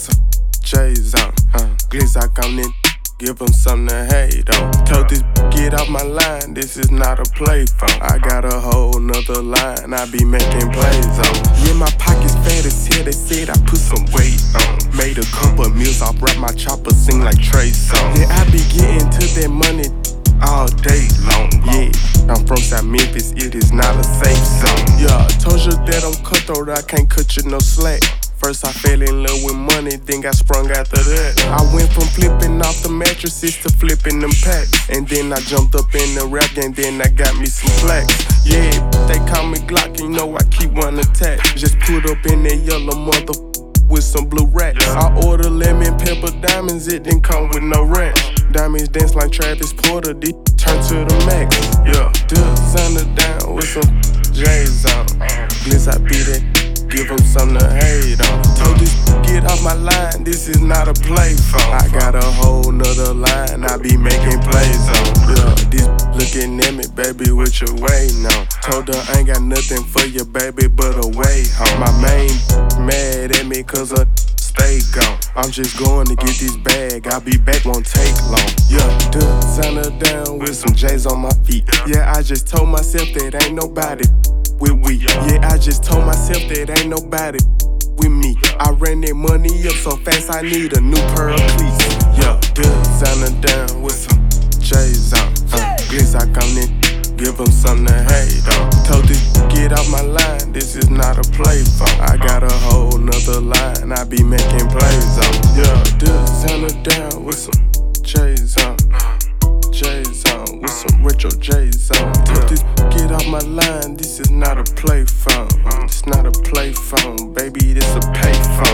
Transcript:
some J's on. Glitz like I'm in, give them something to hate on. Told this get off my line, this is not a play phone. I got a whole nother line I be making plays on. Yeah, my pockets fat as hell, they said I put some weight on. Made a couple meals off, rap my chopper, sing like Trey Songz. Yeah, I be getting to that money all day long, yeah. I'm from South Memphis, it is not a safe zone. Yeah, told you that I'm cutthroat, I can't cut you no slack. First I fell in love with money, then got sprung after that. I went from flipping off the mattresses to flipping them packs. And then I jumped up in the rap game, then I got me some plaques. Yeah, they call me Glock, you know I keep one attack. Just put up in that yellow mother with some blue racks. I order lemon pepper diamonds, it didn't come with no ranch. Diamonds dance like Travis Porter, they turn to the max. Yeah, designer down with some J's on. Glitz, I beat it, give them something to hate on. Told this get off my line, this is not a play phone. I got a whole nother line I be making plays on. Yeah, this looking at me, baby, what you waiting on? Told her I ain't got nothing for you, baby, but a way home. My main mad at me cause I stay gone. I'm just going to get this bag, I'll be back, won't take long. Yeah, designer down with some J's on my feet. Yeah, I just told myself that ain't nobody with we. Yeah, I just told myself that ain't nobody with me. I ran that money up so fast I need a new pair of cleats. Yeah, designer down with some J's on. Glitz like I'm in, give them something to hate on. Told this get off my line, this is not a play phone. I got a whole nother line I be making plays on. Yeah, designer down with some J's on. J's on, with some retro J's on. Told this get off my line, this is not a play phone. It's not a play phone, baby, this a pay phone.